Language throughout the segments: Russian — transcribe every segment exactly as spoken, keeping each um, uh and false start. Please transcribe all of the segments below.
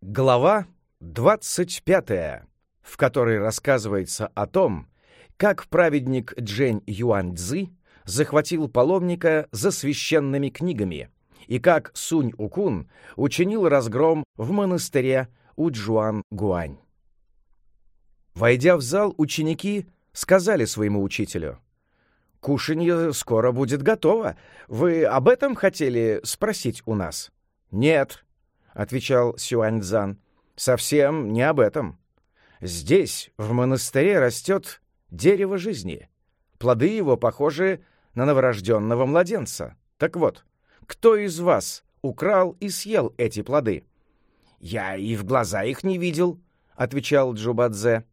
Глава двадцать пятая, в которой рассказывается о том, как праведник Джень Юань-Цзы захватил паломника за священными книгами и как Сунь-Укун учинил разгром в монастыре Уджуан-Гуань. Войдя в зал, ученики сказали своему учителю: «Кушанье скоро будет готово. Вы об этом хотели спросить у нас?» «Нет», — отвечал Сюаньцзан, — «совсем не об этом. Здесь, в монастыре, растет дерево жизни. Плоды его похожи на новорожденного младенца. Так вот, кто из вас украл и съел эти плоды?» «Я и в глаза их не видел», — отвечал Джубадзе.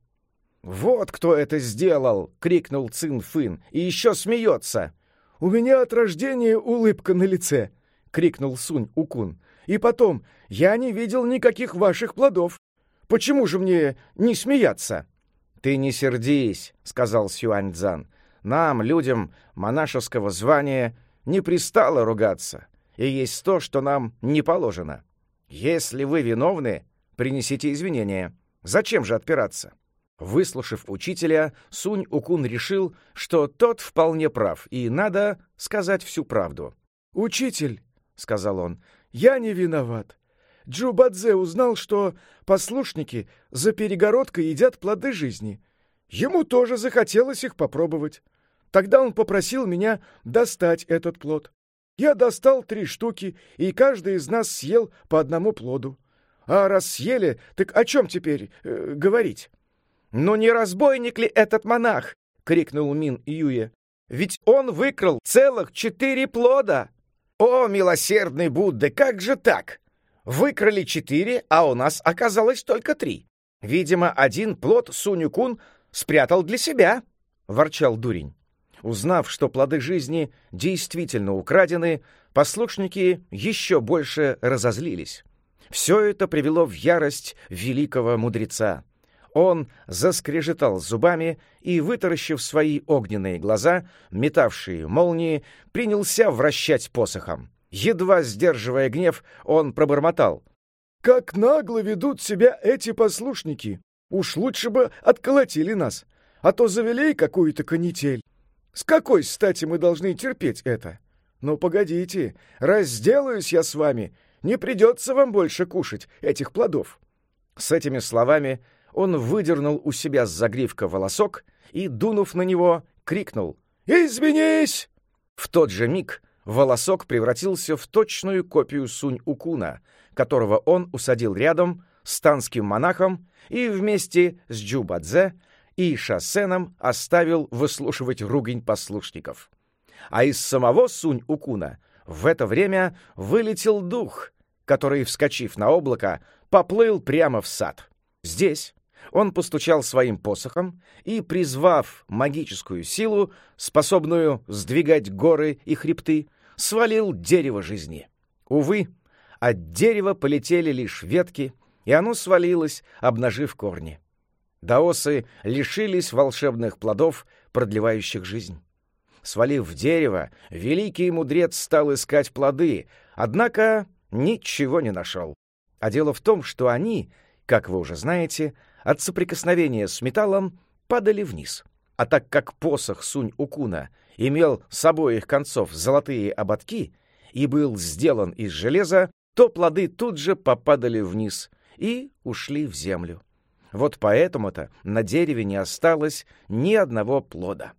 «Вот кто это сделал!» — крикнул Цин Фын, — «и еще смеется!» «У меня от рождения улыбка на лице!» — крикнул Сунь Укун. «И потом, я не видел никаких ваших плодов. Почему же мне не смеяться?» «Ты не сердись», — сказал Сюаньцзан. «Нам, людям монашеского звания, не пристало ругаться, и есть то, что нам не положено. Если вы виновны, принесите извинения. Зачем же отпираться?» Выслушав учителя, Сунь-Укун решил, что тот вполне прав, и надо сказать всю правду. «Учитель», — сказал он, — «я не виноват. Джубадзе узнал, что послушники за перегородкой едят плоды жизни. Ему тоже захотелось их попробовать. Тогда он попросил меня достать этот плод. Я достал три штуки, и каждый из нас съел по одному плоду. А раз съели, так о чем теперь э, говорить?» «Ну не разбойник ли этот монах?» — крикнул Мин Юе. «Ведь он выкрал целых четыре плода!» «О, милосердный Будда, как же так? Выкрали четыре, а у нас оказалось только три. Видимо, один плод Сунь-Укун спрятал для себя», — ворчал дурень. Узнав, что плоды жизни действительно украдены, послушники еще больше разозлились. Все это привело в ярость великого мудреца. Он заскрежетал зубами и, вытаращив свои огненные глаза, метавшие молнии, принялся вращать посохом. Едва сдерживая гнев, он пробормотал: «Как нагло ведут себя эти послушники! Уж лучше бы отколотили нас, а то завели какую-то канитель. С какой стати мы должны терпеть это? Ну, погодите, разделаюсь я с вами, не придется вам больше кушать этих плодов». С этими словами он выдернул у себя с загривка волосок и, дунув на него, крикнул: «Извинись!» В тот же миг волосок превратился в точную копию Сунь-Укуна, которого он усадил рядом с танским монахом и вместе с Джубадзе и Шасеном оставил выслушивать ругань послушников. А из самого Сунь-Укуна в это время вылетел дух, который, вскочив на облако, поплыл прямо в сад. Здесь он постучал своим посохом и, призвав магическую силу, способную сдвигать горы и хребты, свалил дерево жизни. Увы, от дерева полетели лишь ветки, и оно свалилось, обнажив корни. Даосы лишились волшебных плодов, продлевающих жизнь. Свалив дерево, великий мудрец стал искать плоды, однако ничего не нашел. А дело в том, что они, как вы уже знаете, от соприкосновения с металлом падали вниз. А так как посох Сунь-Укуна имел с обоих концов золотые ободки и был сделан из железа, то плоды тут же попадали вниз и ушли в землю. Вот поэтому-то на дереве не осталось ни одного плода.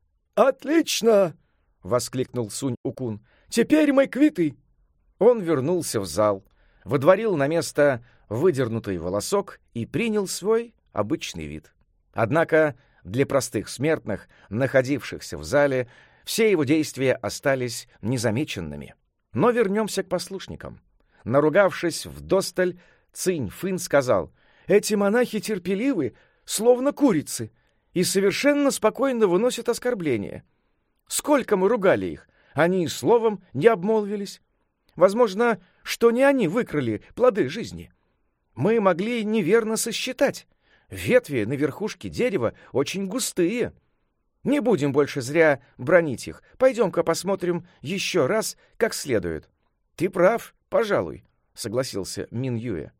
«Отлично!» — воскликнул Сунь-Укун. «Теперь мы квиты!» Он вернулся в зал, выдворил на место выдернутый волосок и принял свой обычный вид. Однако для простых смертных, находившихся в зале, все его действия остались незамеченными. Но вернемся к послушникам. Наругавшись вдосталь, Цинь Фын сказал: «Эти монахи терпеливы, словно курицы, и совершенно спокойно выносят оскорбления. Сколько мы ругали их, они и словом не обмолвились. Возможно, что не они выкрали плоды жизни. Мы могли неверно сосчитать. Ветви на верхушке дерева очень густые. Не будем больше зря бранить их. Пойдем-ка посмотрим еще раз, как следует». «Ты прав, пожалуй», — согласился Мин Юэ.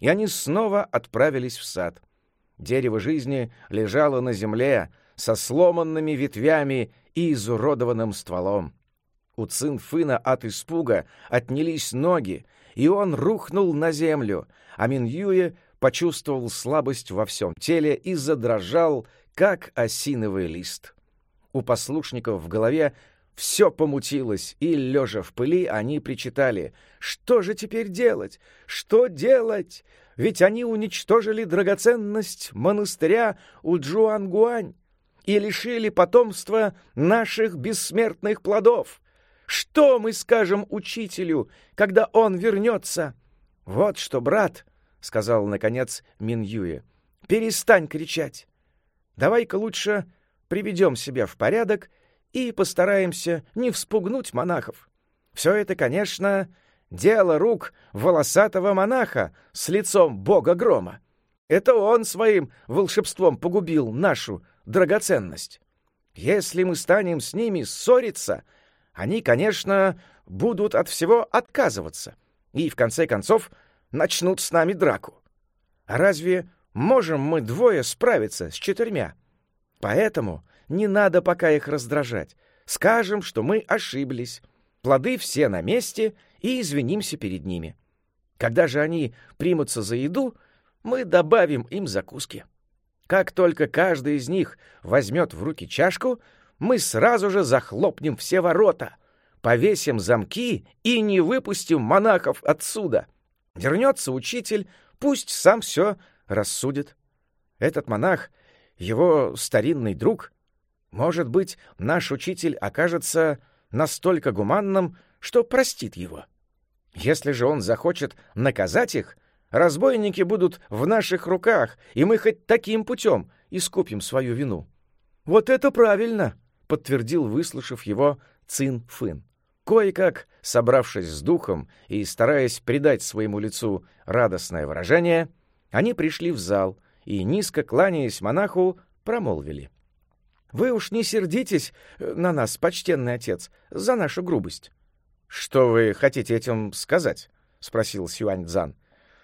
и они снова отправились в сад. Дерево жизни лежало на земле со сломанными ветвями и изуродованным стволом. У Цин-Фына от испуга отнялись ноги, и он рухнул на землю, а Минь-Юэ почувствовал слабость во всем теле и задрожал, как осиновый лист. У послушников в голове все помутилось, и, лежа в пыли, они причитали: «Что же теперь делать? Что делать? Ведь они уничтожили драгоценность монастыря Уджуангуань и лишили потомства наших бессмертных плодов. Что мы скажем учителю, когда он вернется?» «Вот что, брат», — сказал, наконец, Минь-Юэ, — «перестань кричать. Давай-ка лучше приведем себя в порядок и постараемся не вспугнуть монахов. Все это, конечно, дело рук волосатого монаха с лицом бога грома. Это он своим волшебством погубил нашу драгоценность. Если мы станем с ними ссориться, они, конечно, будут от всего отказываться и, в конце концов, начнут с нами драку. А разве можем мы двое справиться с четырьмя? Поэтому не надо пока их раздражать. Скажем, что мы ошиблись. Плоды все на месте, и извинимся перед ними. Когда же они примутся за еду, мы добавим им закуски. Как только каждый из них возьмет в руки чашку, мы сразу же захлопнем все ворота, повесим замки и не выпустим монахов отсюда. Вернется учитель, пусть сам все рассудит. Этот монах — его старинный друг. Может быть, наш учитель окажется настолько гуманным, что простит его. Если же он захочет наказать их, разбойники будут в наших руках, и мы хоть таким путем искупим свою вину». «Вот это правильно», — подтвердил, выслушав его, Цин-Фын. Кое-как, собравшись с духом и стараясь придать своему лицу радостное выражение, они пришли в зал и, низко кланяясь монаху, промолвили: «Вы уж не сердитесь на нас, почтенный отец, за нашу грубость». «Что вы хотите этим сказать?» — спросил Сюань-Дзан.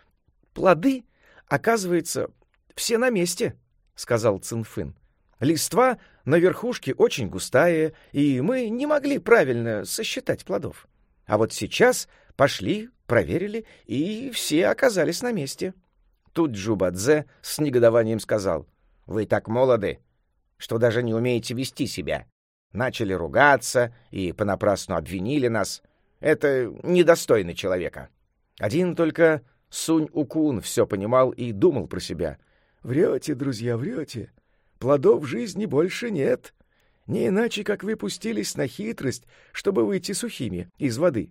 «Плоды, оказывается, все на месте», — сказал Цин-Фын. «Листва на верхушке очень густая, и мы не могли правильно сосчитать плодов. А вот сейчас пошли, проверили, и все оказались на месте». Тут Джубадзе с негодованием сказал: «Вы так молоды, что даже не умеете вести себя. Начали ругаться и понапрасну обвинили нас. Это недостойно человека». Один только Сунь-Укун все понимал и думал про себя: «Врете, друзья, врете. Плодов жизни больше нет. Не иначе, как вы пустились на хитрость, чтобы выйти сухими из воды».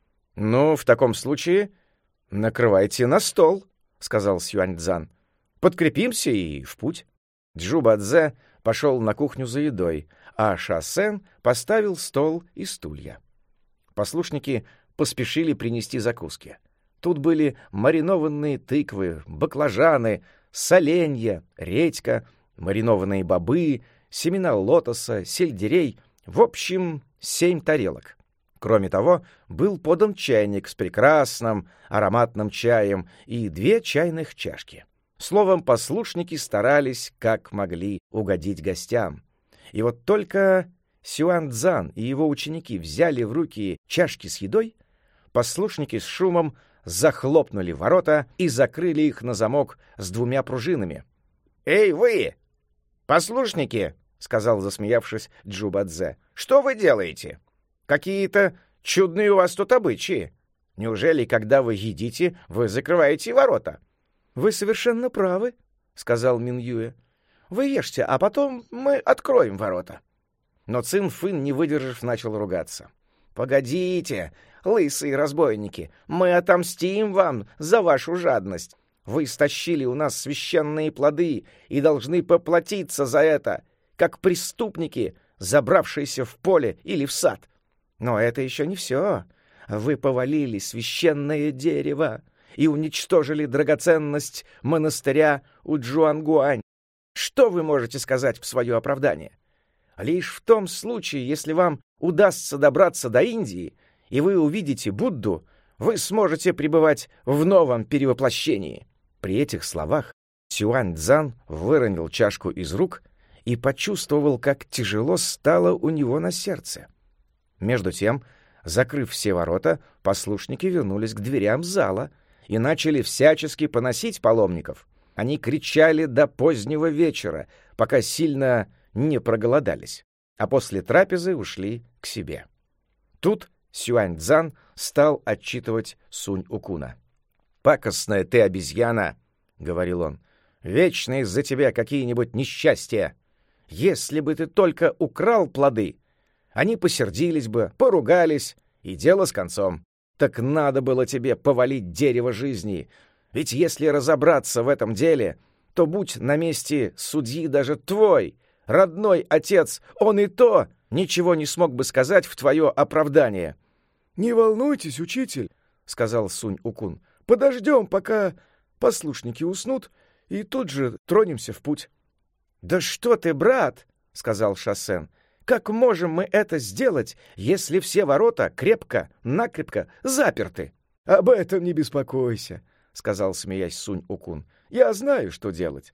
«Ну, в таком случае накрывайте на стол», — сказал Сюань-Дзан. «Подкрепимся и в путь». Джубадзе пошел на кухню за едой, а Ша-Сен поставил стол и стулья. Послушники поспешили принести закуски. Тут были маринованные тыквы, баклажаны, соленья, редька, маринованные бобы, семена лотоса, сельдерей, в общем, семь тарелок. Кроме того, был подан чайник с прекрасным ароматным чаем и две чайных чашки. Словом, послушники старались, как могли, угодить гостям. И вот только Сюань-Дзан и его ученики взяли в руки чашки с едой, послушники с шумом захлопнули ворота и закрыли их на замок с двумя пружинами. «Эй, вы, послушники!» — сказал, засмеявшись, Джубадзе. «Что вы делаете? Какие-то чудные у вас тут обычаи. Неужели, когда вы едите, вы закрываете ворота?» «Вы совершенно правы», — сказал Минь-Юэ. «Вы ешьте, а потом мы откроем ворота». Но Цин-Фын, не выдержав, начал ругаться. «Погодите, лысые разбойники, мы отомстим вам за вашу жадность. Вы стащили у нас священные плоды и должны поплатиться за это, как преступники, забравшиеся в поле или в сад. Но это еще не все. Вы повалили священное дерево и уничтожили драгоценность монастыря Уджуангуань. Что вы можете сказать в свое оправдание? Лишь в том случае, если вам удастся добраться до Индии, и вы увидите Будду, вы сможете пребывать в новом перевоплощении. При этих словах Сюань-дзан выронил чашку из рук и почувствовал, как тяжело стало у него на сердце. Между тем, закрыв все ворота, послушники вернулись к дверям зала и начали всячески поносить паломников. Они кричали до позднего вечера, пока сильно не проголодались, а после трапезы ушли к себе. Тут Сюань-дзан стал отчитывать Сунь-укуна. «Пакостная ты обезьяна!» — говорил он. «Вечно из-за тебя какие-нибудь несчастья! Если бы ты только украл плоды, они посердились бы, поругались, и дело с концом. Так надо было тебе повалить дерево жизни. Ведь если разобраться в этом деле, то будь на месте судьи даже твой, родной отец, он и то ничего не смог бы сказать в твое оправдание». «Не волнуйтесь, учитель», — сказал Сунь-укун. «Подождем, пока послушники уснут, и тут же тронемся в путь». «Да что ты, брат!» — сказал Шассен. «Как можем мы это сделать, если все ворота крепко-накрепко заперты?» «Об этом не беспокойся», — сказал, смеясь, Сунь-укун. «Я знаю, что делать».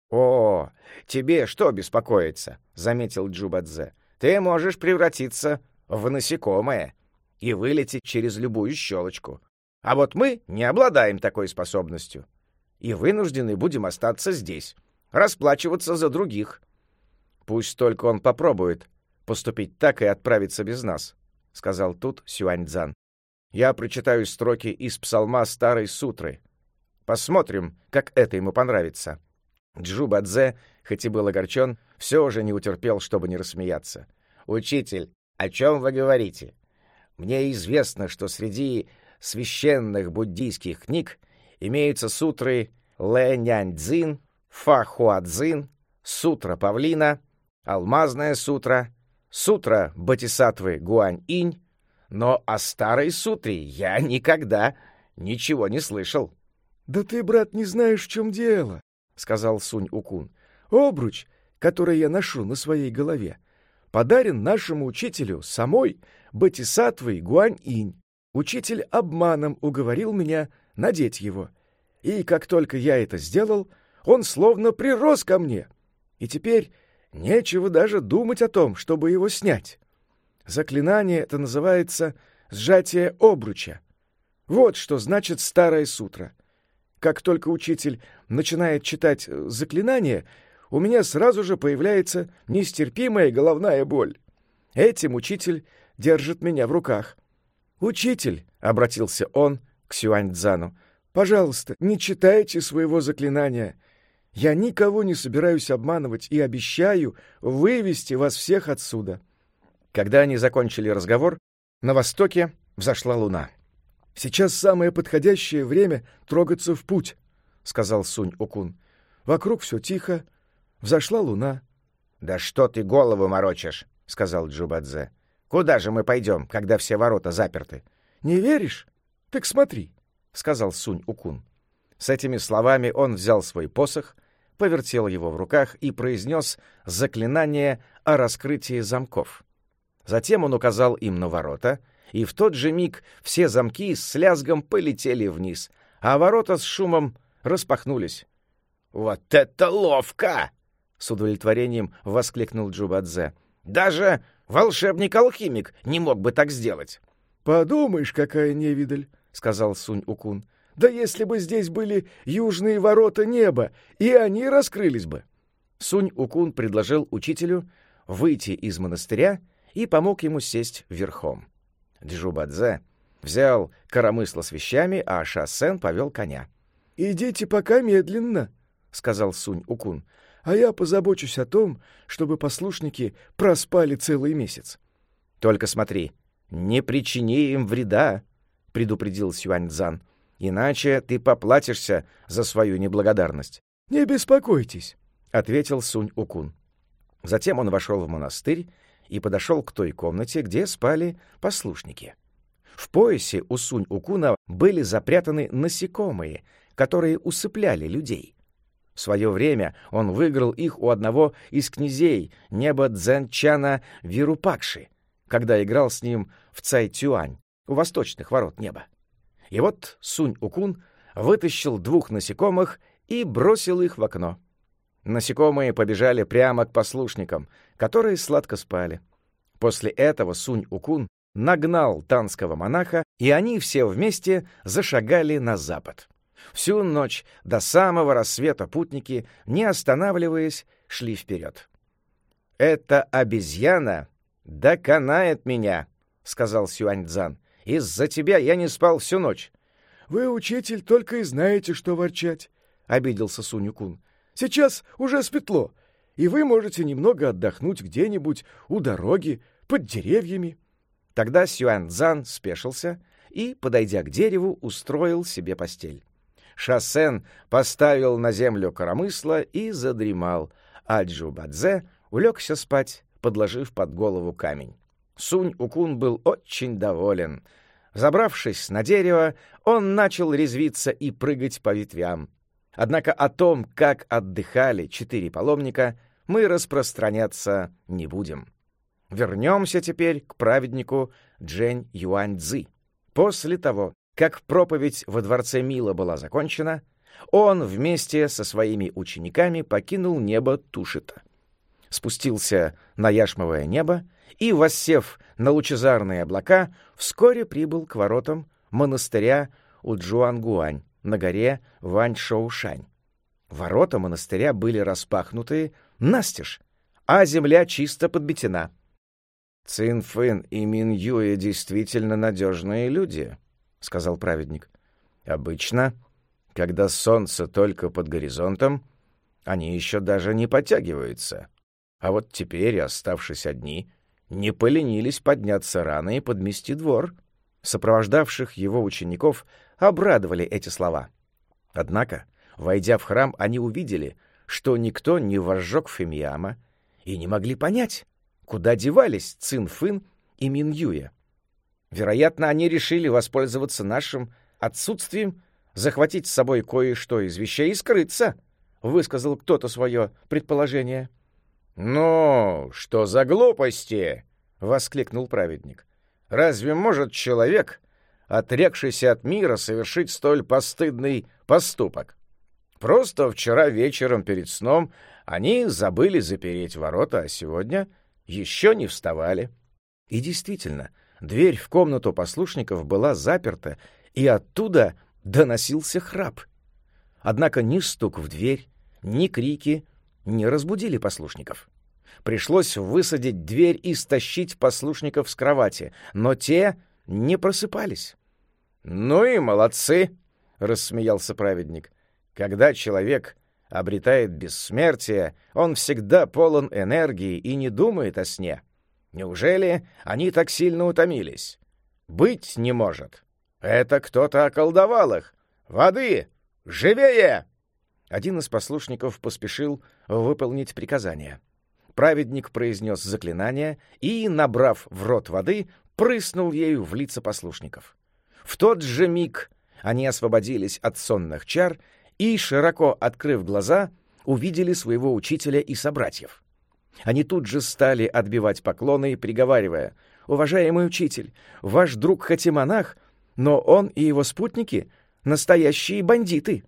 «О, тебе что беспокоиться?» — заметил Джубадзе. «Ты можешь превратиться в насекомое и вылететь через любую щелочку. А вот мы не обладаем такой способностью и вынуждены будем остаться здесь, расплачиваться за других». «Пусть только он попробует поступить так и отправиться без нас», — сказал тут Сюань-дзан. «Я прочитаю строки из псалма Старой Сутры. Посмотрим, как это ему понравится». Джубадзе, хоть и был огорчен, все же не утерпел, чтобы не рассмеяться. «Учитель, о чем вы говорите? Мне известно, что среди священных буддийских книг имеются сутры Лэ-нянь-дзин, Фа-хуа-дзин, Сутра Павлина, Алмазная сутра, Сутра Бодхисаттвы Гуань-инь, но о Старой Сутре я никогда ничего не слышал». «Да ты, брат, не знаешь, в чем дело», — сказал Сунь-укун. «Обруч, который я ношу на своей голове, подарен нашему учителю самой Бодхисаттвой Гуань-инь. Учитель обманом уговорил меня надеть его. И как только я это сделал, он словно прирос ко мне. И теперь нечего даже думать о том, чтобы его снять. Заклинание это называется «сжатие обруча». Вот что значит Старая Сутра. Как только учитель начинает читать заклинание, у меня сразу же появляется нестерпимая головная боль. Этим учитель держит меня в руках. «Учитель», — обратился он к Сюань-дзану, — «пожалуйста, не читайте своего заклинания. Я никого не собираюсь обманывать и обещаю вывести вас всех отсюда». Когда они закончили разговор, на востоке взошла луна. «Сейчас самое подходящее время трогаться в путь», — сказал Сунь-укун. «Вокруг все тихо, взошла луна». «Да что ты голову морочишь», — сказал Джубадзе. «Куда же мы пойдем, когда все ворота заперты?» «Не веришь? Так смотри», — сказал Сунь-укун. С этими словами он взял свой посох, повертел его в руках и произнес заклинание о раскрытии замков. Затем он указал им на ворота, и в тот же миг все замки с лязгом полетели вниз, а ворота с шумом распахнулись. «Вот это ловко!» — с удовлетворением воскликнул Джубадзе. «Даже волшебник-алхимик не мог бы так сделать». «Подумаешь, какая невидаль!» — сказал Сунь-укун. «Да если бы здесь были южные ворота неба, и они раскрылись бы!» Сунь-укун предложил учителю выйти из монастыря и помог ему сесть верхом. Джубадзе взял коромысло с вещами, а Шассен повел коня. «Идите пока медленно», — сказал Сунь-укун, «а я позабочусь о том, чтобы послушники проспали целый месяц». «Только смотри, не причини им вреда», — предупредил Сюань-дзан, «иначе ты поплатишься за свою неблагодарность». «Не беспокойтесь», — ответил Сунь-укун. Затем он вошел в монастырь и подошел к той комнате, где спали послушники. В поясе у Сунь-укуна были запрятаны насекомые, которые усыпляли людей. В свое время он выиграл их у одного из князей неба Цзэнчана Вирупакши, когда играл с ним в Цай-Тюань, у восточных ворот неба. И вот Сунь-укун вытащил двух насекомых и бросил их в окно. Насекомые побежали прямо к послушникам, которые сладко спали. После этого Сунь-Укун нагнал танского монаха, и они все вместе зашагали на запад. Всю ночь до самого рассвета путники, не останавливаясь, шли вперед. «Эта обезьяна доконает меня», — сказал Сюаньцзан. «Из-за тебя я не спал всю ночь». «Вы, учитель, только и знаете, что ворчать», — обиделся Сунь-Укун. «Сейчас уже светло, и вы можете немного отдохнуть где-нибудь у дороги, под деревьями». Тогда Сюаньцзан спешился и, подойдя к дереву, устроил себе постель. Шасен поставил на землю коромысло и задремал, а Джубадзе улегся спать, подложив под голову камень. Сунь-Укун был очень доволен. Забравшись на дерево, он начал резвиться и прыгать по ветвям. Однако о том, как отдыхали четыре паломника, мы распространяться не будем. Вернемся теперь к праведнику Джень Юаньцзы. После того, как проповедь во дворце Мила была закончена, он вместе со своими учениками покинул небо Тушита, спустился на яшмовое небо и, воссев на лучезарные облака, вскоре прибыл к воротам монастыря Уджуангуань на горе Ваньшоушань. Ворота монастыря были распахнуты настежь, а земля чисто подметена. «Цин Фэн и Мин Юэ действительно надежные люди», — сказал праведник. «Обычно, когда солнце только под горизонтом, они еще даже не подтягиваются. А вот теперь, оставшись одни, не поленились подняться рано и подмести двор». Сопровождавших его учеников обрадовали эти слова. Однако, войдя в храм, они увидели, что никто не возжег фимиама, и не могли понять, куда девались Цин Фэн и Мин Юэ. Вероятно, они решили воспользоваться нашим отсутствием, захватить с собой кое-что из вещей и скрыться, — высказал кто-то свое предположение. «Ну, что за глупости!» — воскликнул праведник. «Разве может человек, отрекшийся от мира, совершить столь постыдный поступок? Просто вчера вечером перед сном они забыли запереть ворота, а сегодня еще не вставали». И действительно, дверь в комнату послушников была заперта, и оттуда доносился храп. Однако ни стук в дверь, ни крики не разбудили послушников. Пришлось высадить дверь и стащить послушников с кровати, но те не просыпались. «Ну и молодцы!» — рассмеялся праведник. «Когда человек обретает бессмертие, он всегда полон энергии и не думает о сне. Неужели они так сильно утомились? Быть не может. Это кто-то околдовал их. Воды! Живее!» Один из послушников поспешил выполнить приказание. Праведник произнес заклинание и, набрав в рот воды, прыснул ею в лица послушников. В тот же миг они освободились от сонных чар и, широко открыв глаза, увидели своего учителя и собратьев. Они тут же стали отбивать поклоны, приговаривая: «Уважаемый учитель, ваш друг хоть и монах, но он и его спутники — настоящие бандиты».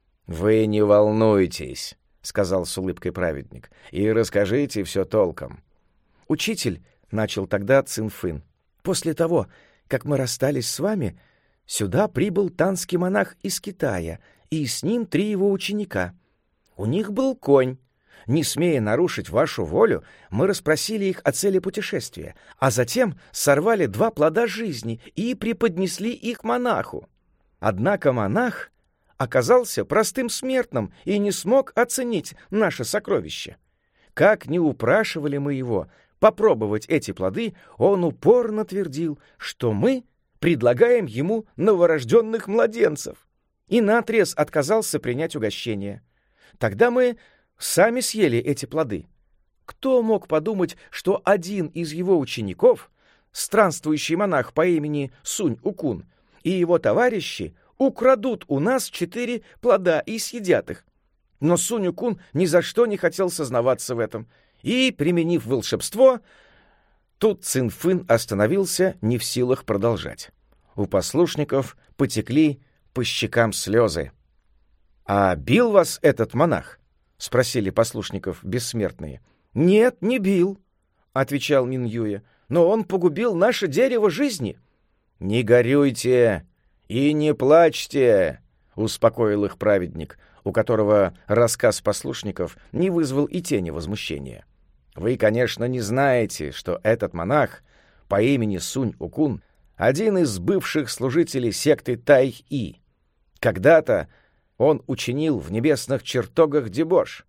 «Вы не волнуйтесь», — сказал с улыбкой праведник, — «и расскажите все толком». «Учитель», — начал тогда Цин Фэн, — «после того, как мы расстались с вами, сюда прибыл танский монах из Китая, и с ним три его ученика. У них был конь. Не смея нарушить вашу волю, мы расспросили их о цели путешествия, а затем сорвали два плода жизни и преподнесли их монаху. Однако монах оказался простым смертным и не смог оценить наше сокровище. Как ни упрашивали мы его попробовать эти плоды, он упорно твердил, что мы предлагаем ему новорожденных младенцев, и наотрез отказался принять угощение. Тогда мы сами съели эти плоды. Кто мог подумать, что один из его учеников, странствующий монах по имени Сунь-Укун, и его товарищи украдут у нас четыре плода и съедят их? Но Сунь-Укун ни за что не хотел сознаваться в этом, и, применив волшебство, тут Цин Фэн остановился, не в силах продолжать. У послушников потекли по щекам слезы. «А бил вас этот монах?» — спросили послушников бессмертные. «Нет, не бил», — отвечал Минюя, «но он погубил наше дерево жизни». «Не горюйте и не плачьте», — успокоил их праведник, у которого рассказ послушников не вызвал и тени возмущения. «Вы, конечно, не знаете, что этот монах по имени Сунь-Укун — один из бывших служителей секты Тай-И. Когда-то он учинил в небесных чертогах дебош.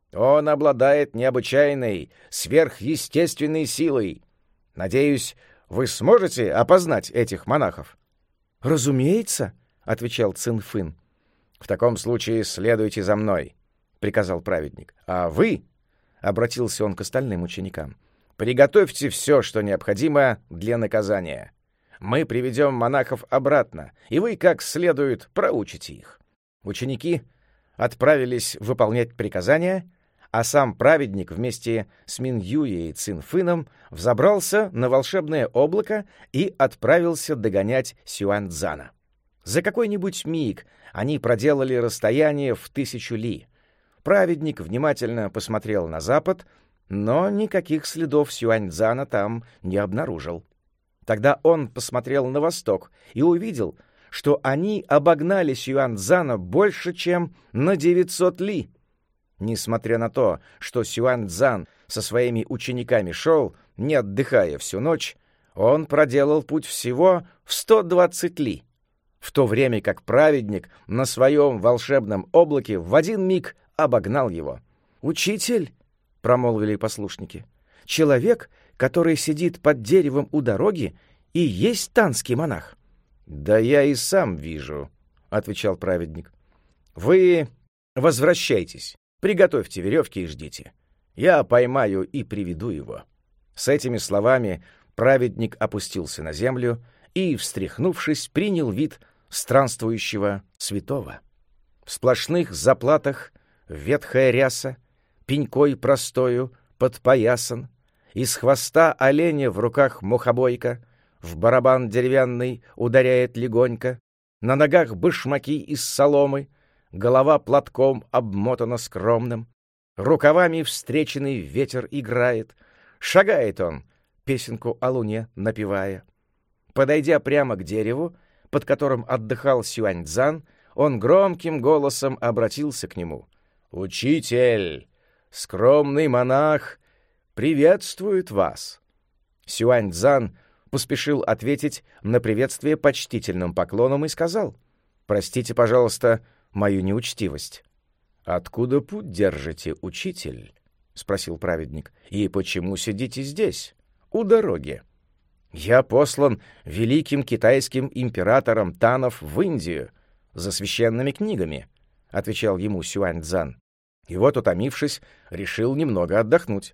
Он обладает необычайной, сверхъестественной силой. Надеюсь, вы сможете опознать этих монахов?» «Разумеется», — отвечал Цин Фын. «В таком случае следуйте за мной», — приказал праведник. «А вы», — обратился он к остальным ученикам, — «приготовьте все, что необходимо для наказания. Мы приведем монахов обратно, и вы как следует проучите их». Ученики отправились выполнять приказания, а сам праведник вместе с Минюей и Цин Фыном взобрался на волшебное облако и отправился догонять Сюаньцзана. За какой-нибудь миг они проделали расстояние в тысячу ли. Праведник внимательно посмотрел на запад, но никаких следов Сюаньцзана там не обнаружил. Тогда он посмотрел на восток и увидел, что они обогнали Сюаньцзана больше, чем на девятьсот ли. Несмотря на то, что Сюаньцзан со своими учениками шел, не отдыхая всю ночь, он проделал путь всего в сто двадцать ли, в то время как праведник на своем волшебном облаке в один миг обогнал его. «Учитель», — промолвили послушники, — «человек, который сидит под деревом у дороги, и есть танский монах». «Да я и сам вижу», — отвечал праведник. «Вы возвращайтесь, приготовьте веревки и ждите. Я поймаю и приведу его». С этими словами праведник опустился на землю и, встряхнувшись, принял вид странствующего святого. В сплошных заплатах ветхая ряса, пенькой простою подпоясан, из хвоста оленя в руках мухобойка, в барабан деревянный ударяет легонько, на ногах башмаки из соломы, голова платком обмотана скромным, рукавами встреченный ветер играет, шагает он, песенку о луне напевая. Подойдя прямо к дереву, под которым отдыхал Сюаньцзан, он громким голосом обратился к нему. «Учитель, скромный монах, приветствует вас!» Сюаньцзан поспешил ответить на приветствие почтительным поклоном и сказал: «Простите, пожалуйста, мою неучтивость». «Откуда путь держите, учитель?» — спросил праведник. «И почему сидите здесь, у дороги?» «Я послан великим китайским императором Танов в Индию за священными книгами», — отвечал ему Сюаньцзан. И вот, утомившись, решил немного отдохнуть.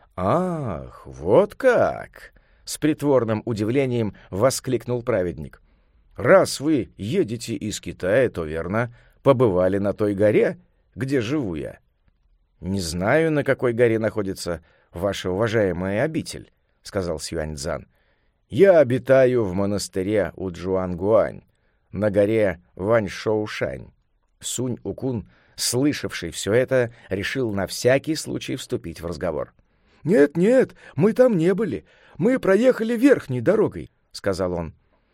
«Ах, вот как!» — с притворным удивлением воскликнул праведник. «Раз вы едете из Китая, то, верно, побывали на той горе, где живу я». «Не знаю, на какой горе находится ваша уважаемая обитель», — сказал Сюаньцзан. «Я обитаю в монастыре у Джуангуань, на горе Ваньшоушань». Сунь-Укун, слышавший все это, решил на всякий случай вступить в разговор. «Нет, нет, мы там не были. Мы проехали верхней дорогой», — сказал он.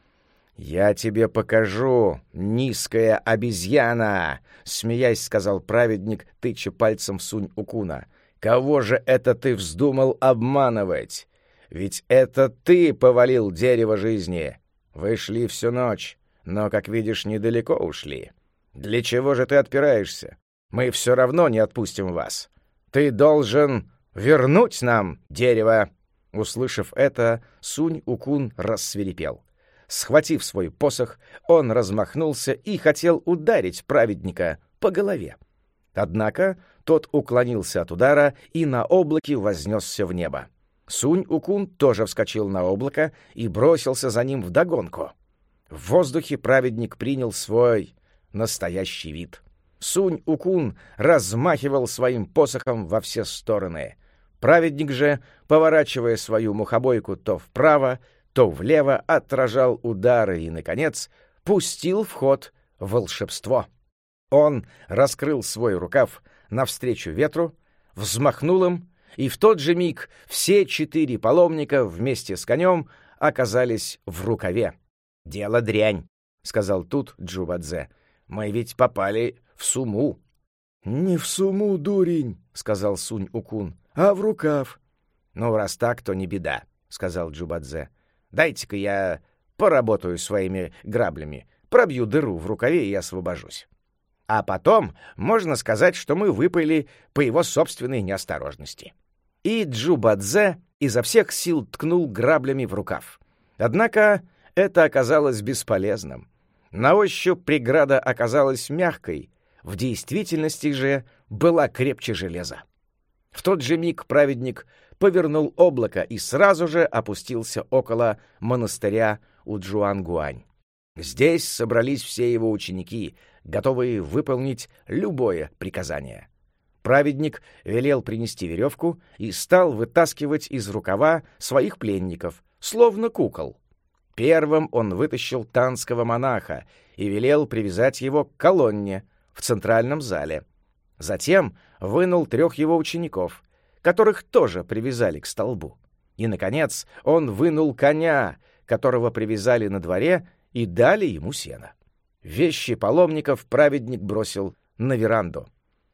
«Я тебе покажу, низкая обезьяна!» — смеясь, сказал праведник, тыча пальцем в Сунь-Укуна. «Кого же это ты вздумал обманывать? Ведь это ты повалил дерево жизни. Вы шли всю ночь, но, как видишь, недалеко ушли. Для чего же ты отпираешься? Мы все равно не отпустим вас. Ты должен вернуть нам дерево!» Услышав это, Сунь-Укун рассвирепел. Схватив свой посох, он размахнулся и хотел ударить праведника по голове. Однако тот уклонился от удара и на облаке вознесся в небо. Сунь-Укун тоже вскочил на облако и бросился за ним вдогонку. В воздухе праведник принял свой настоящий вид. Сунь-Укун размахивал своим посохом во все стороны. Праведник же, поворачивая свою мухобойку то вправо, то влево, отражал удары и, наконец, пустил в ход волшебство. Он раскрыл свой рукав навстречу ветру, взмахнул им, и в тот же миг все четыре паломника вместе с конем оказались в рукаве. «Дело дрянь», — сказал тут Джубадзе. «Мы ведь попали в суму». «Не в суму, дурень», — сказал Сунь-Укун, — «а в рукав». «Ну, раз так, то не беда», — сказал Джубадзе. «Дайте-ка я поработаю своими граблями, пробью дыру в рукаве и освобожусь. А потом можно сказать, что мы выпали по его собственной неосторожности». И Джубадзе изо всех сил ткнул граблями в рукав. Однако это оказалось бесполезным. На ощупь преграда оказалась мягкой, в действительности же была крепче железа. В тот же миг праведник повернул облако и сразу же опустился около монастыря Уджуангуань. Здесь собрались все его ученики, готовые выполнить любое приказание. Праведник велел принести веревку и стал вытаскивать из рукава своих пленников, словно кукол. Первым он вытащил танского монаха и велел привязать его к колонне в центральном зале. Затем вынул трех его учеников, которых тоже привязали к столбу. И, наконец, он вынул коня, которого привязали на дворе, и дали ему сено. Вещи паломников праведник бросил на веранду.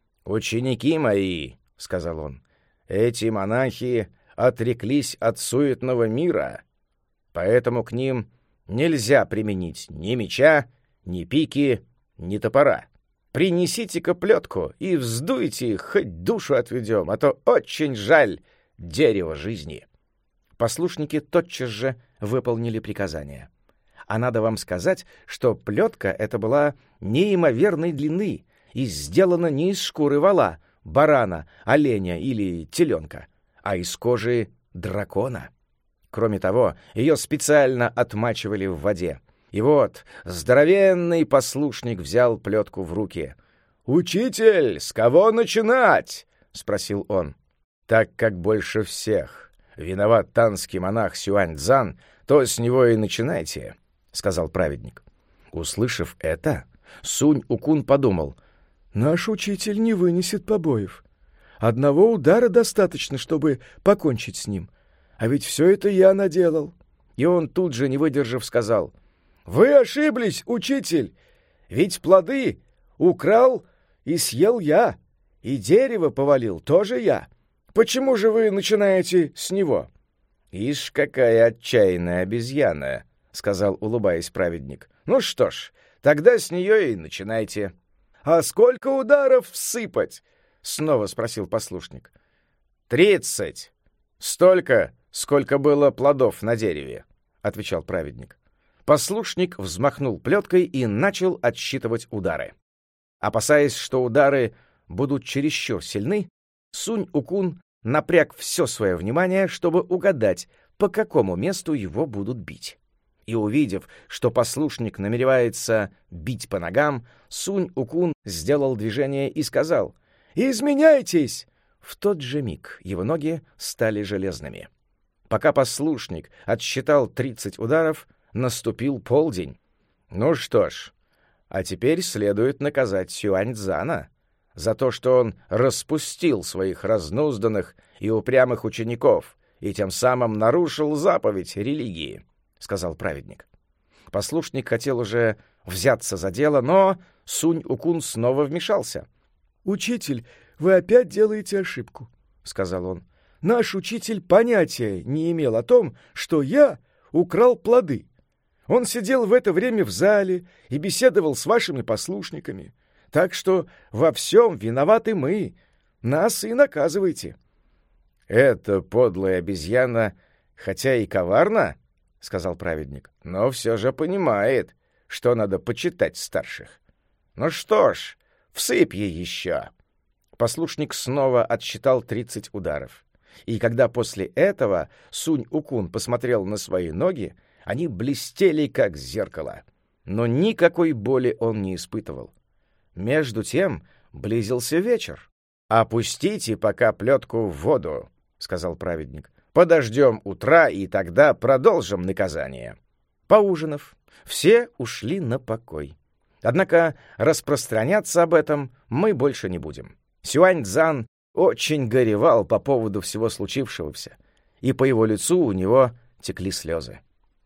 «Ученики мои», — сказал он, — «эти монахи отреклись от суетного мира, поэтому к ним нельзя применить ни меча, ни пики, ни топора. Принесите-ка плетку и вздуйте их, хоть душу отведем, а то очень жаль дерево жизни». Послушники тотчас же выполнили приказание. А надо вам сказать, что плетка эта была неимоверной длины и сделана не из шкуры вола, барана, оленя или теленка, а из кожи дракона. Кроме того, ее специально отмачивали в воде. И вот здоровенный послушник взял плетку в руки. «Учитель, с кого начинать?» — спросил он. «Так как больше всех виноват танский монах Сюань-дзан, то с него и начинайте», — сказал праведник. Услышав это, Сунь-Укун подумал: «Наш учитель не вынесет побоев. Одного удара достаточно, чтобы покончить с ним. А ведь все это я наделал». И он тут же, не выдержав, сказал: «Вы ошиблись, учитель, ведь плоды украл и съел я, и дерево повалил тоже я. Почему же вы начинаете с него?» «Ишь, какая отчаянная обезьяна», — сказал, улыбаясь праведник. «Ну что ж, тогда с нее и начинайте». «А сколько ударов всыпать?» — снова спросил послушник. «Тридцать. Столько, сколько было плодов на дереве», — отвечал праведник. Послушник взмахнул плеткой и начал отсчитывать удары. Опасаясь, что удары будут чересчур сильны, Сунь-Укун напряг все свое внимание, чтобы угадать, по какому месту его будут бить. И, увидев, что послушник намеревается бить по ногам, Сунь-Укун сделал движение и сказал: «Изменяйтесь!» В тот же миг его ноги стали железными. Пока послушник отсчитал тридцать ударов, наступил полдень. Ну что ж, а теперь следует наказать Сюань-дзана за то, что он распустил своих разнузданных и упрямых учеников и тем самым нарушил заповедь религии, — сказал праведник. Послушник хотел уже взяться за дело, но Сунь-Укун снова вмешался. «Учитель, вы опять делаете ошибку», — сказал он. «Наш учитель понятия не имел о том, что я украл плоды. Он сидел в это время в зале и беседовал с вашими послушниками. Так что во всем виноваты мы. Нас и наказывайте». «Эта подлая обезьяна, хотя и коварна, — сказал праведник, — но все же понимает, что надо почитать старших. Ну что ж, всыпь ей еще». Послушник снова отсчитал тридцать ударов. И когда после этого Сунь-Укун посмотрел на свои ноги, они блестели, как зеркало. Но никакой боли он не испытывал. Между тем близился вечер. «Опустите пока плетку в воду», — сказал праведник. «Подождем утра, и тогда продолжим наказание». Поужинав, все ушли на покой. Однако распространяться об этом мы больше не будем. Сюань-дзан очень горевал по поводу всего случившегося, и по его лицу у него текли слезы.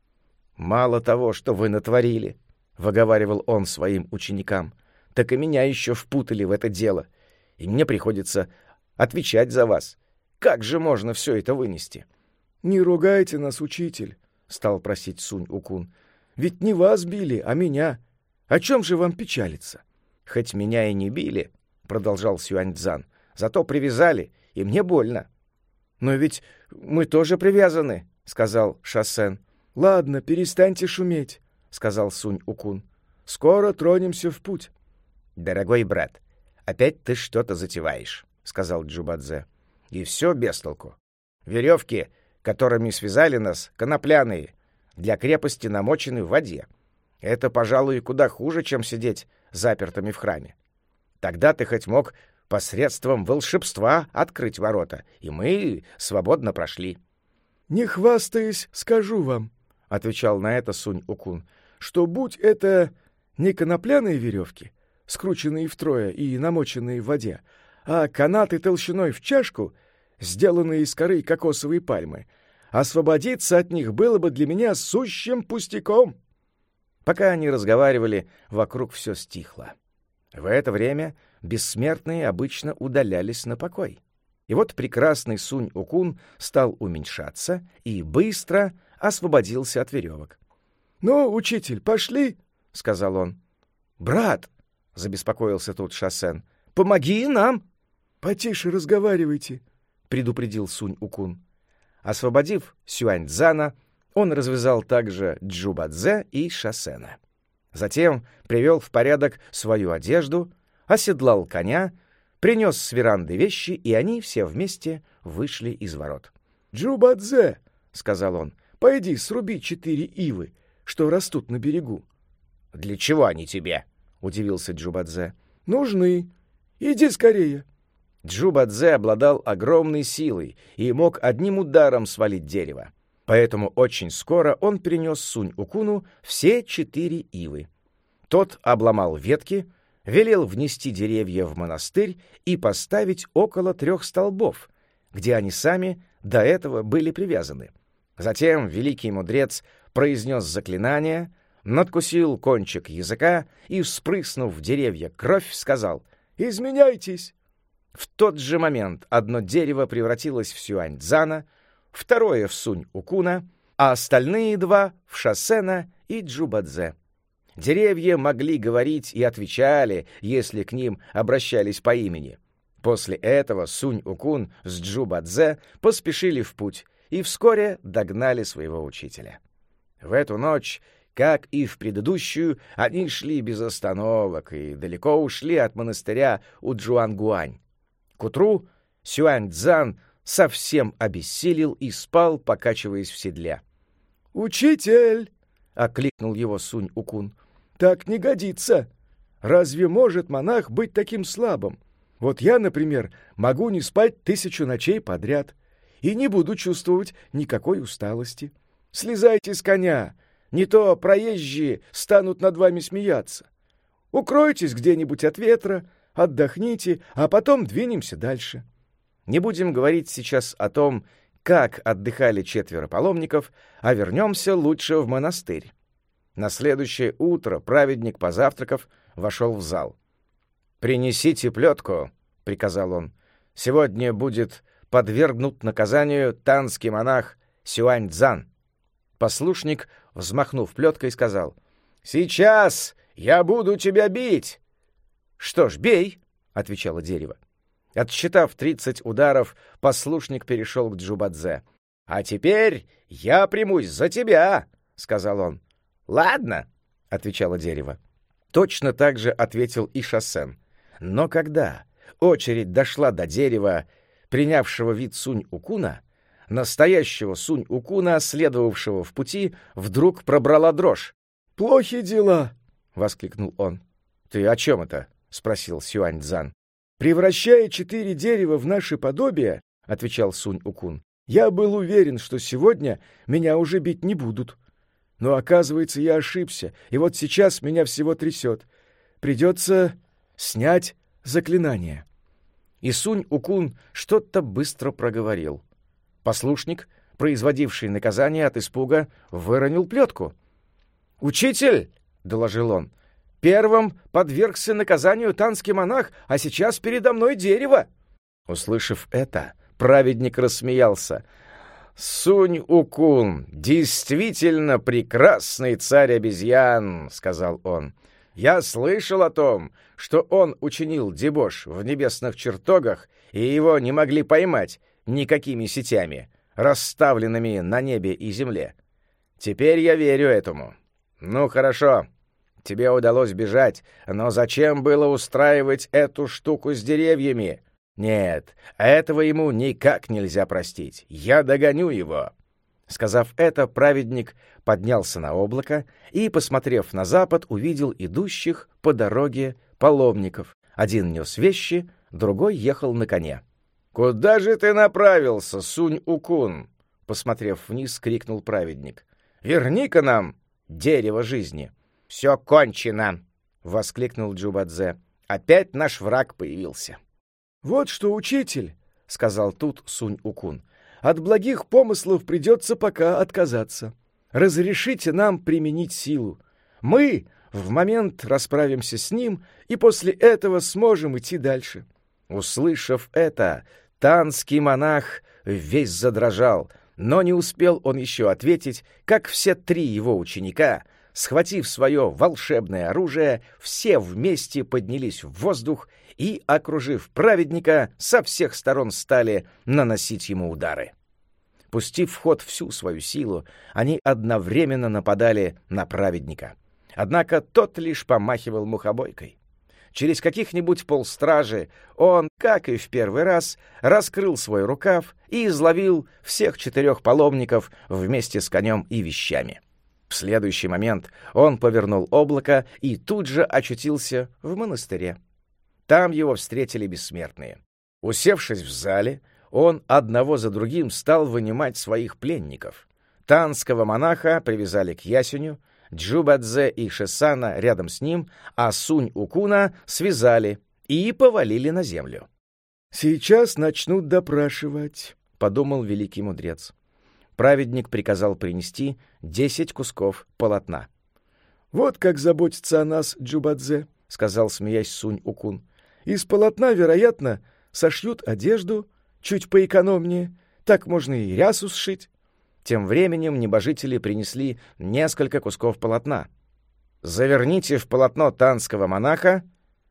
«Мало того, что вы натворили», — выговаривал он своим ученикам, «так и меня еще впутали в это дело, и мне приходится отвечать за вас. Как же можно все это вынести?» «Не ругайте нас, учитель», — стал просить Сунь-укун. «Ведь не вас били, а меня. О чем же вам печалиться?» «Хоть меня и не били», — продолжал Сюань-дзан, «зато привязали, и мне больно». «Но ведь мы тоже привязаны», — сказал Шасен. «Ладно, перестаньте шуметь», — сказал Сунь-укун. «Скоро тронемся в путь». «Дорогой брат, опять ты что-то затеваешь», — сказал Джубадзе. «И все без толку. Веревки, которыми связали нас, конопляные, для крепости намочены в воде. Это, пожалуй, куда хуже, чем сидеть запертыми в храме. Тогда ты хоть мог посредством волшебства открыть ворота, и мы свободно прошли». «Не хвастаясь, скажу вам», — отвечал на это Сунь-укун, «что будь это не конопляные веревки, скрученные втрое и намоченные в воде, а канаты толщиной в чашку, сделанные из коры кокосовой пальмы, освободиться от них было бы для меня сущим пустяком». Пока они разговаривали, вокруг все стихло. В это время бессмертные обычно удалялись на покой. И вот прекрасный Сунь-укун стал уменьшаться и быстро освободился от веревок. «Ну, учитель, пошли», — сказал он. «Брат», — забеспокоился тут Шасен, — «помоги нам». «Потише разговаривайте», — предупредил Сунь-укун. Освободив Сюань-дзана, он развязал также Джубадзе и Шасена. Затем привел в порядок свою одежду, оседлал коня, принес с веранды вещи, и они все вместе вышли из ворот. «Джубадзе», — сказал он, — «пойди сруби четыре ивы, что растут на берегу». «Для чего они тебе?» — удивился Джубадзе. «Нужны. Иди скорее». Джубадзе обладал огромной силой и мог одним ударом свалить дерево. Поэтому очень скоро он принес Сунь-укуну все четыре ивы. Тот обломал ветки, велел внести деревья в монастырь и поставить около трех столбов, где они сами до этого были привязаны. Затем великий мудрец произнес заклинание, надкусил кончик языка и, вспрыснув в деревья кровь, сказал: «Изменяйтесь!» В тот же момент одно дерево превратилось в Сюань-дзана, второе — в Сунь-укуна, а остальные два — в Шасена и Джубадзе. Деревья могли говорить и отвечали, если к ним обращались по имени. После этого Сунь-укун с Джубадзе поспешили в путь и вскоре догнали своего учителя. В эту ночь, как и в предыдущую, они шли без остановок и далеко ушли от монастыря Уджуангуань. К утру Сюань-дзан совсем обессилел и спал, покачиваясь в седле. «Учитель!» — окликнул его Сунь-укун. «Так не годится. Разве может монах быть таким слабым? Вот я, например, могу не спать тысячу ночей подряд и не буду чувствовать никакой усталости. Слезайте с коня, не то проезжие станут над вами смеяться. Укройтесь где-нибудь от ветра, отдохните, а потом двинемся дальше». Не будем говорить сейчас о том, как отдыхали четверо паломников, а вернемся лучше в монастырь. На следующее утро праведник, позавтракав, вошел в зал. «Принесите плетку», — приказал он. «Сегодня будет подвергнут наказанию танский монах Сюань-дзан». Послушник, взмахнув плеткой, сказал: «Сейчас я буду тебя бить». «Что ж, бей», — отвечало дерево. Отсчитав тридцать ударов, послушник перешел к Джубадзе. «А теперь я примусь за тебя», — сказал он. «Ладно», — отвечало дерево. Точно так же ответил и Шасен. Но когда очередь дошла до дерева, принявшего вид Сунь-укуна, настоящего Сунь-укуна, следовавшего в пути, вдруг пробрала дрожь. «Плохи дела», — воскликнул он. «Ты о чем это?» — спросил Сюань-дзан. «Превращая четыре дерева в наше подобие, — отвечал Сунь-укун, — я был уверен, что сегодня меня уже бить не будут. Но, оказывается, я ошибся, и вот сейчас меня всего трясет. придется снять заклинание». И Сунь-Укун что-то быстро проговорил. Послушник, производивший наказание от испуга, выронил плетку. «Учитель!» — доложил он. «Первым подвергся наказанию танский монах, а сейчас передо мной дерево!» Услышав это, праведник рассмеялся. «Сунь-Укун, действительно прекрасный царь обезьян!» — сказал он. «Я слышал о том, что он учинил дебош в небесных чертогах, и его не могли поймать никакими сетями, расставленными на небе и земле. Теперь я верю этому. Ну, хорошо, тебе удалось бежать, но зачем было устраивать эту штуку с деревьями? Нет, этого ему никак нельзя простить. Я догоню его». Сказав это, праведник поднялся на облако и, посмотрев на запад, увидел идущих по дороге паломников. Один нес вещи, другой ехал на коне. «Куда же ты направился, Сунь-Укун?» Посмотрев вниз, крикнул праведник. «Верни-ка нам дерево жизни!» «Все кончено!» — воскликнул Джубадзе. «Опять наш враг появился!» «Вот что, учитель!» — сказал тут Сунь-Укун. «От благих помыслов придется пока отказаться. Разрешите нам применить силу. Мы в момент расправимся с ним и после этого сможем идти дальше». Услышав это, танский монах весь задрожал, но не успел он еще ответить, как все три его ученика, схватив свое волшебное оружие, все вместе поднялись в воздух и, окружив праведника, со всех сторон стали наносить ему удары. Пустив в ход всю свою силу, они одновременно нападали на праведника. Однако тот лишь помахивал мухобойкой. Через каких-нибудь полстражи он, как и в первый раз, раскрыл свой рукав и изловил всех четырех паломников вместе с конем и вещами. В следующий момент он повернул облако и тут же очутился в монастыре. Там его встретили бессмертные. Усевшись в зале, он одного за другим стал вынимать своих пленников. Танского монаха привязали к ясеню, Джубадзе и Шесана рядом с ним, а Сунь-Укуна связали и повалили на землю. «Сейчас начнут допрашивать», — подумал великий мудрец. Праведник приказал принести десять кусков полотна. «Вот как заботится о нас Джубадзе», — сказал, смеясь, Сунь-Укун. «Из полотна, вероятно, сошьют одежду, чуть поэкономнее, так можно и рясу сшить». Тем временем небожители принесли несколько кусков полотна. «Заверните в полотно танского монаха,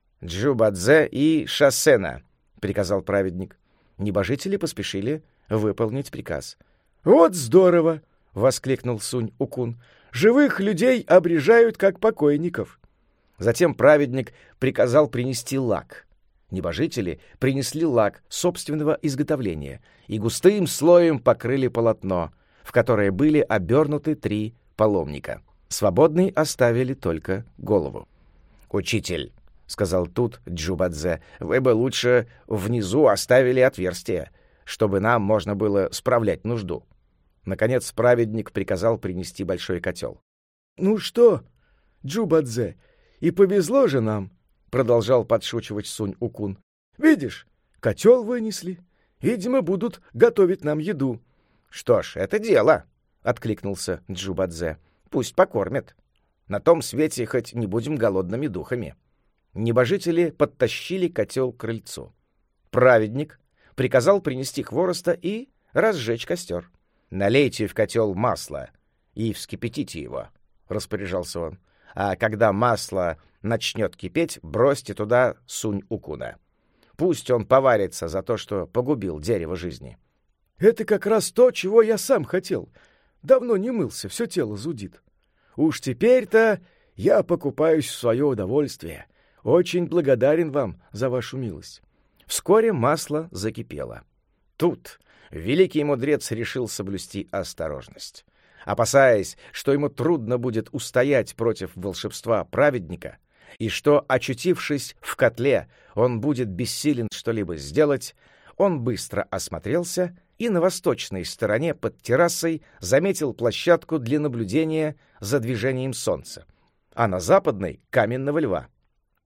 Джубадзе и Шасена», — приказал праведник. Небожители поспешили выполнить приказ. «Вот здорово!» — воскликнул Сунь-Укун. «Живых людей обрежают, как покойников». Затем праведник приказал принести лак. Небожители принесли лак собственного изготовления и густым слоем покрыли полотно, в которое были обернуты три паломника. Свободной оставили только голову. «Учитель», — сказал тут Джубадзе, — «вы бы лучше внизу оставили отверстие, чтобы нам можно было справлять нужду». Наконец праведник приказал принести большой котел. «Ну что, Джубадзе, и повезло же нам», — продолжал подшучивать Сунь-Укун. «Видишь, котел вынесли. Видимо, будут готовить нам еду». «Что ж, это дело», — откликнулся Джубадзе. «Пусть покормят. На том свете хоть не будем голодными духами». Небожители подтащили котел к крыльцу. Праведник приказал принести хвороста и разжечь костер. «Налейте в котел масло и вскипятите его», — распоряжался он. «А когда масло начнет кипеть, бросьте туда Сунь-Укуна. Пусть он поварится за то, что погубил дерево жизни». «Это как раз то, чего я сам хотел. Давно не мылся, все тело зудит. Уж теперь-то я покупаюсь в свое удовольствие. Очень благодарен вам за вашу милость». Вскоре масло закипело. Тут великий мудрец решил соблюсти осторожность. Опасаясь, что ему трудно будет устоять против волшебства праведника, и что, очутившись в котле, он будет бессилен что-либо сделать, он быстро осмотрелся и на восточной стороне под террасой заметил площадку для наблюдения за движением солнца, а на западной — каменного льва.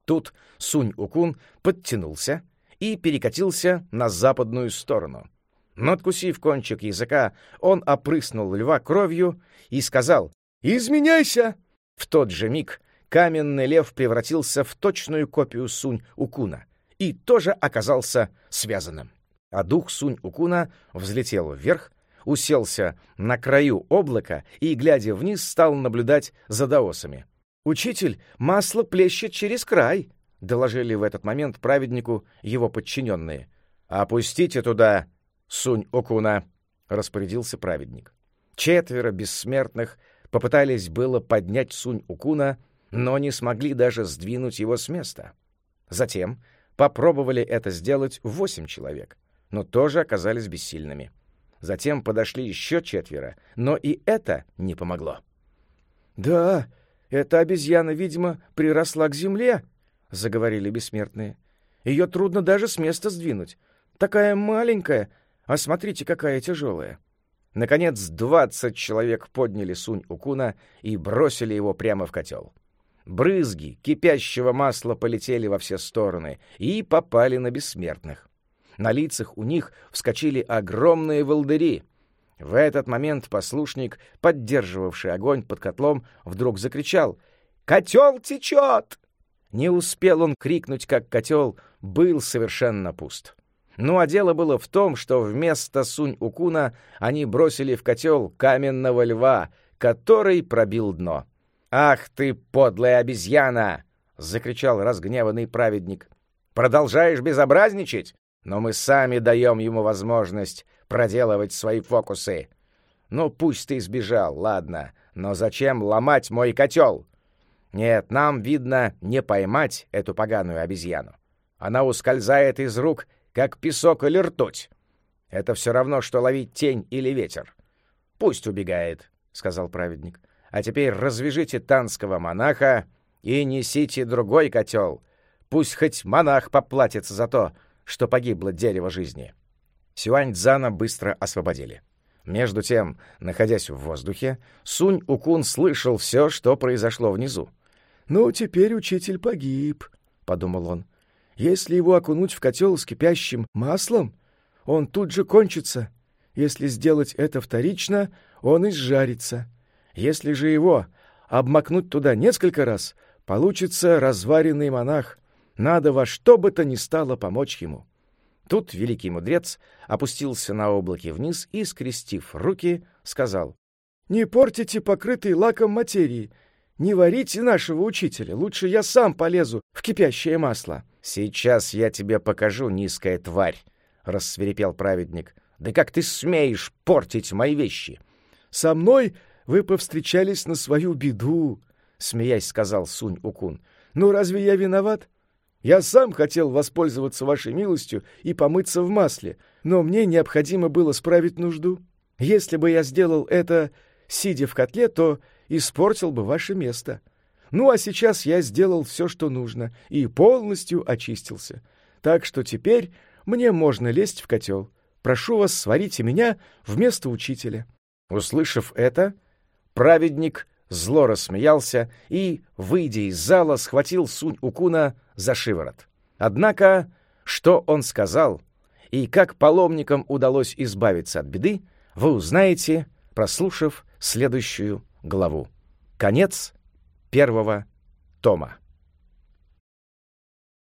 Тут Сунь-Укун подтянулся и перекатился на западную сторону. Надкусив кончик языка, он опрыснул льва кровью и сказал: «Изменяйся!» В тот же миг каменный лев превратился в точную копию Сунь-Укуна и тоже оказался связанным. А дух Сунь-Укуна взлетел вверх, уселся на краю облака и, глядя вниз, стал наблюдать за даосами. «Учитель, масло плещет через край», — доложили в этот момент праведнику его подчиненные. «Опустите туда Сунь-Укуна», — распорядился праведник. Четверо бессмертных попытались было поднять Сунь-Укуна, но не смогли даже сдвинуть его с места. Затем попробовали это сделать восемь человек, но тоже оказались бессильными. Затем подошли еще четверо, но и это не помогло. «Да, эта обезьяна, видимо, приросла к земле», — заговорили бессмертные. «Ее трудно даже с места сдвинуть. Такая маленькая, а смотрите, какая тяжелая». Наконец, двадцать человек подняли Сунь-Укуна и бросили его прямо в котел. Брызги кипящего масла полетели во все стороны и попали на бессмертных. На лицах у них вскочили огромные волдыри. В этот момент послушник, поддерживавший огонь под котлом, вдруг закричал: «Котел течет!» Не успел он крикнуть, как котел был совершенно пуст. Ну а дело было в том, что вместо Сунь-Укуна они бросили в котел каменного льва, который пробил дно. «Ах ты, подлая обезьяна!» — закричал разгневанный праведник. «Продолжаешь безобразничать? Но мы сами даем ему возможность проделывать свои фокусы. Ну, пусть ты сбежал, ладно, но зачем ломать мой котел? Нет, нам, видно, не поймать эту поганую обезьяну. Она ускользает из рук, как песок или ртуть. Это все равно, что ловить тень или ветер. Пусть убегает», — сказал праведник. «А теперь развяжите танского монаха и несите другой котел. Пусть хоть монах поплатится за то, что погибло дерево жизни». Сюань-дзана быстро освободили. Между тем, находясь в воздухе, Сунь-Укун слышал все, что произошло внизу. «Ну, теперь учитель погиб», — подумал он. «Если его окунуть в котел с кипящим маслом, он тут же кончится. Если сделать это вторично, он изжарится. Если же его обмакнуть туда несколько раз, получится разваренный монах. Надо во что бы то ни стало помочь ему». Тут великий мудрец опустился на облаке вниз и, скрестив руки, сказал: «Не портите покрытый лаком материи, не варите нашего учителя, лучше я сам полезу в кипящее масло». «Сейчас я тебе покажу, низкая тварь», — рассвирепел праведник. «Да как ты смеешь портить мои вещи?» «Со мной вы повстречались на свою беду», — смеясь сказал Сунь-Укун. «Ну разве я виноват? Я сам хотел воспользоваться вашей милостью и помыться в масле, но мне необходимо было справить нужду. Если бы я сделал это, сидя в котле, то испортил бы ваше место. Ну а сейчас я сделал все, что нужно, и полностью очистился. Так что теперь мне можно лезть в котел. Прошу вас, сварите меня вместо учителя». Услышав это, праведник зло рассмеялся и, выйдя из зала, схватил Сунь-Укуна за шиворот. Однако, что он сказал и как паломникам удалось избавиться от беды, вы узнаете, прослушав следующую главу. Конец первого тома.